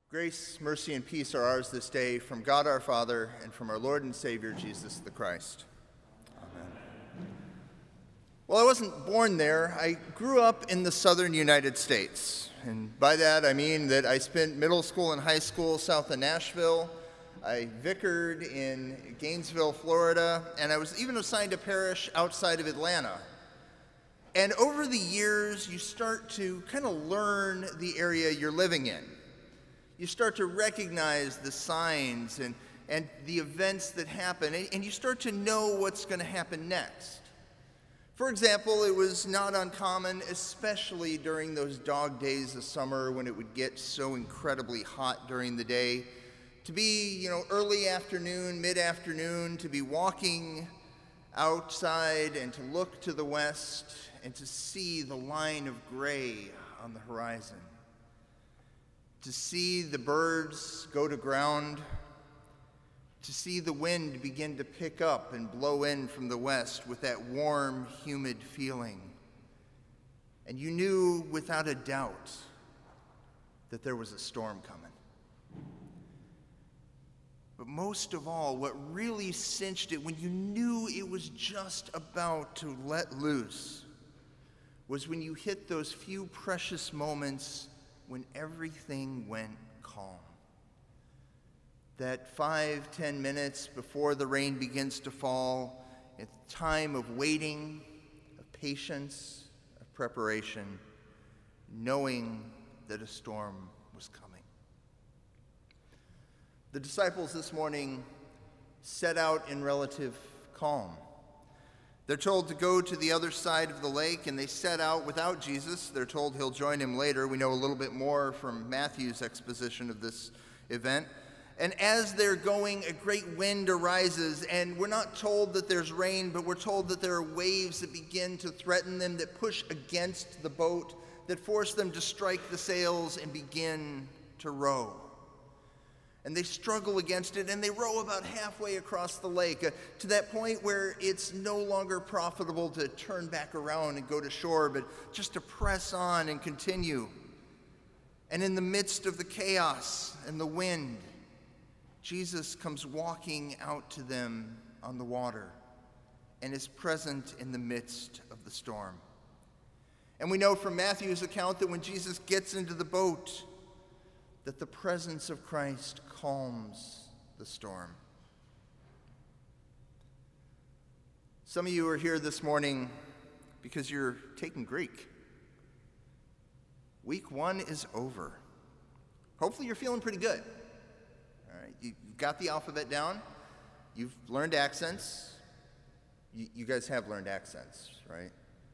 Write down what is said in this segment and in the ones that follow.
Grace, mercy, and peace are ours this day from God our Father and from our Lord and Savior, Jesus the Christ. Amen. Well, I wasn't born there. I grew up in the southern United States. And by that, I mean that I spent middle school and high school south of Nashville. I vicared in Gainesville, Florida, and I was even assigned a parish outside of Atlanta. And over the years, you start to kind of learn the area you're living in. You start to recognize the signs and the events that happen, and you start to know what's going to happen next. For example, it was not uncommon, especially during those dog days of summer when it would get so incredibly hot during the day, to be, early afternoon, mid-afternoon, to be walking outside and to look to the west and to see the line of gray on the horizon. To see the birds go to ground, to see the wind begin to pick up and blow in from the west with that warm, humid feeling. And you knew without a doubt that there was a storm coming. But most of all, what really cinched it when you knew it was just about to let loose was when you hit those few precious moments when everything went calm. That 5-10 minutes before the rain begins to fall, at the time of waiting, of patience, of preparation, knowing that a storm was coming. The disciples this morning set out in relative calm. They're told to go to the other side of the lake, and they set out without Jesus. They're told he'll join him later. We know a little bit more from Matthew's exposition of this event. And as they're going, a great wind arises, and we're not told that there's rain, but we're told that there are waves that begin to threaten them, that push against the boat, that force them to strike the sails and begin to row. And they struggle against it, and they row about halfway across the lake to that point where it's no longer profitable to turn back around and go to shore, but just to press on and continue. And in the midst of the chaos and the wind, Jesus comes walking out to them on the water and is present in the midst of the storm. And we know from Matthew's account that when Jesus gets into the boat, that the presence of Christ calms the storm. Some of you are here this morning because you're taking Greek. Week 1 is over. Hopefully you're feeling pretty good. All right, you've got the alphabet down. You've learned accents. You guys have learned accents, right?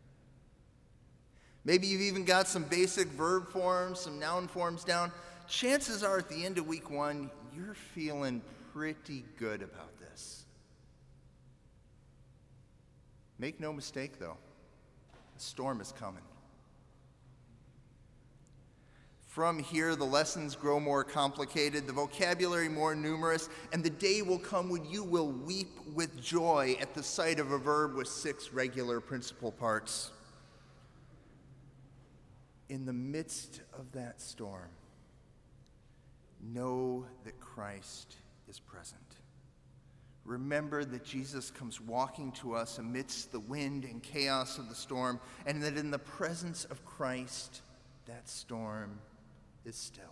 Maybe you've even got some basic verb forms, some noun forms down. Chances are at the end of week 1, you're feeling pretty good about this. Make no mistake, though, the storm is coming. From here, the lessons grow more complicated, the vocabulary more numerous, and the day will come when you will weep with joy at the sight of a verb with 6 regular principal parts. In the midst of that storm, know that Christ is present. Remember that Jesus comes walking to us amidst the wind and chaos of the storm, and that in the presence of Christ, that storm is stilled.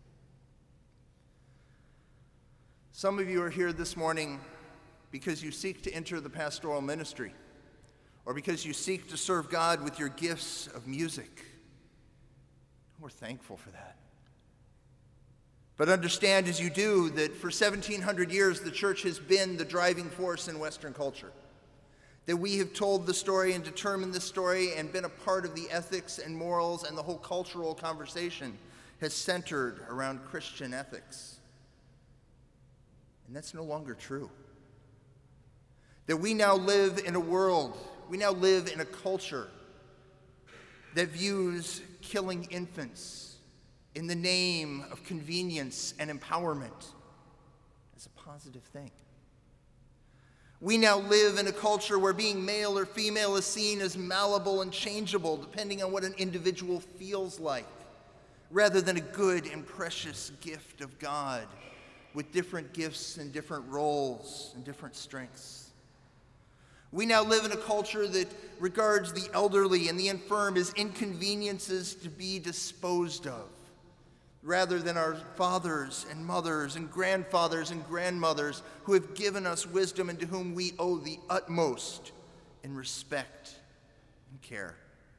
Some of you are here this morning because you seek to enter the pastoral ministry, or because you seek to serve God with your gifts of music. We're thankful for that. But understand as you do that for 1,700 years the church has been the driving force in Western culture. That we have told the story and determined the story and been a part of the ethics and morals, and the whole cultural conversation has centered around Christian ethics. And that's no longer true. That we now live in a world, we now live in a culture that views killing infants in the name of convenience and empowerment as a positive thing. We now live in a culture where being male or female is seen as malleable and changeable depending on what an individual feels like, rather than a good and precious gift of God with different gifts and different roles and different strengths. We now live in a culture that regards the elderly and the infirm as inconveniences to be disposed of, rather than our fathers and mothers and grandfathers and grandmothers who have given us wisdom and to whom we owe the utmost in respect and care.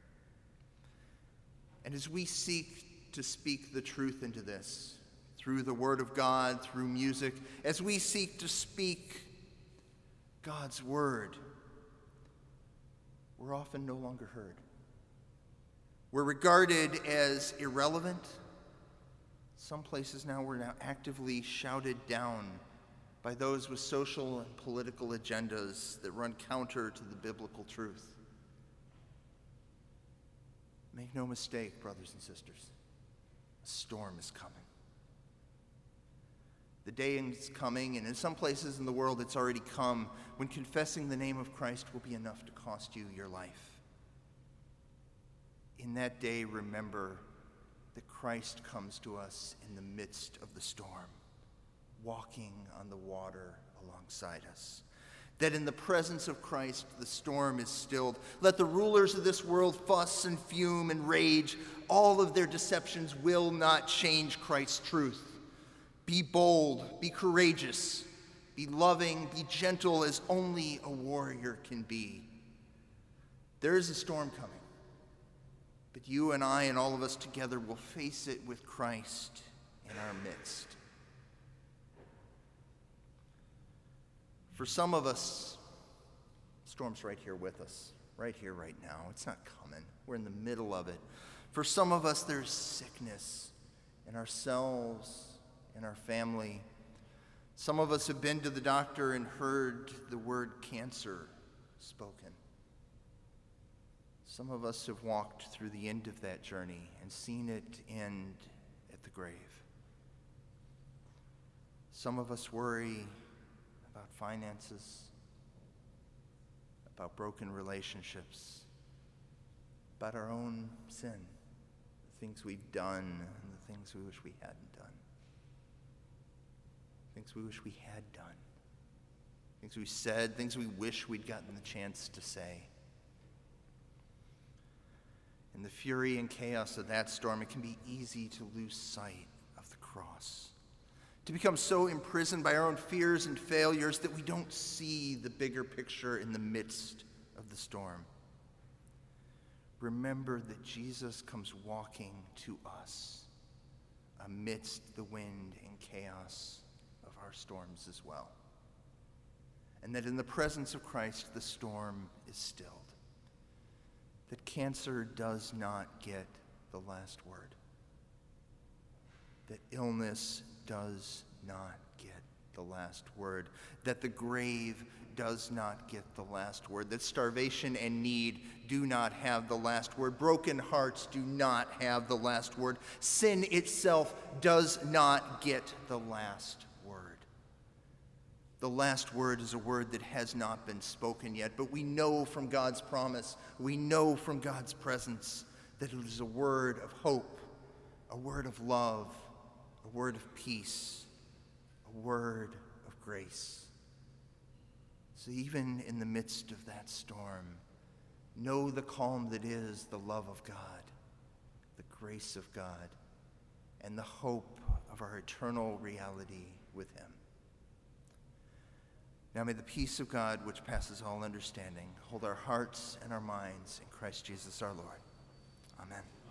And as we seek to speak the truth into this, through the Word of God, through music, as we seek to speak God's Word, we're often no longer heard. We're regarded as irrelevant. Some places now we're actively shouted down by those with social and political agendas that run counter to the biblical truth. Make no mistake, brothers and sisters, a storm is coming. The day is coming, and in some places in the world it's already come, when confessing the name of Christ will be enough to cost you your life. In that day, remember that Christ comes to us in the midst of the storm, walking on the water alongside us. That in the presence of Christ, the storm is stilled. Let the rulers of this world fuss and fume and rage. All of their deceptions will not change Christ's truth. Be bold, be courageous, be loving, be gentle as only a warrior can be. There is a storm coming, but you and I and all of us together will face it with Christ in our midst. For some of us, the storm's right here with us, right here, right now. It's not coming. We're in the middle of it. For some of us, there's sickness in ourselves, in our family. Some of us have been to the doctor and heard the word cancer spoken. Some of us have walked through the end of that journey and seen it end at the grave. Some of us worry about finances, about broken relationships, about our own sin, the things we've done and the things we wish we hadn't done. Things we wish we had done. Things we said, things we wish we'd gotten the chance to say. In the fury and chaos of that storm, it can be easy to lose sight of the cross, to become so imprisoned by our own fears and failures that we don't see the bigger picture in the midst of the storm. Remember that Jesus comes walking to us amidst the wind and chaos of our storms as well. And that in the presence of Christ, the storm is stilled. That cancer does not get the last word. That illness does not get the last word. That the grave does not get the last word. That starvation and need do not have the last word. Broken hearts do not have the last word. Sin itself does not get the last word. The last word is a word that has not been spoken yet, but we know from God's promise, we know from God's presence that it is a word of hope, a word of love, a word of peace, a word of grace. So even in the midst of that storm, know the calm that is the love of God, the grace of God, and the hope of our eternal reality with Him. Now may the peace of God, which passes all understanding, hold our hearts and our minds in Christ Jesus our Lord. Amen.